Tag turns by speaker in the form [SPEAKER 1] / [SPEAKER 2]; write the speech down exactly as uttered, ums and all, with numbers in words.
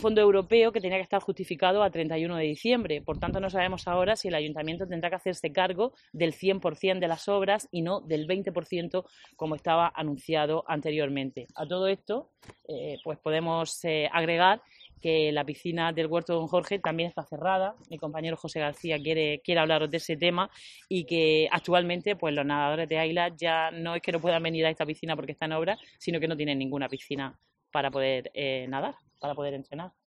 [SPEAKER 1] fondo europeo que tenía que estar justificado a treinta y uno de diciembre. Por tanto, no sabemos ahora si el ayuntamiento tendrá que hacerse cargo del cien por cien de las obras y no del veinte por ciento como estaba anunciado anteriormente. A todo esto, eh, pues podemos eh, agregar que la piscina del Huerto de Don Jorge también está cerrada. Mi compañero José García quiere, quiere hablaros de ese tema, y que actualmente pues los nadadores de Aila ya no es que no puedan venir a esta piscina porque está en obra, sino que no tienen ninguna piscina para poder eh, nadar, para poder entrenar.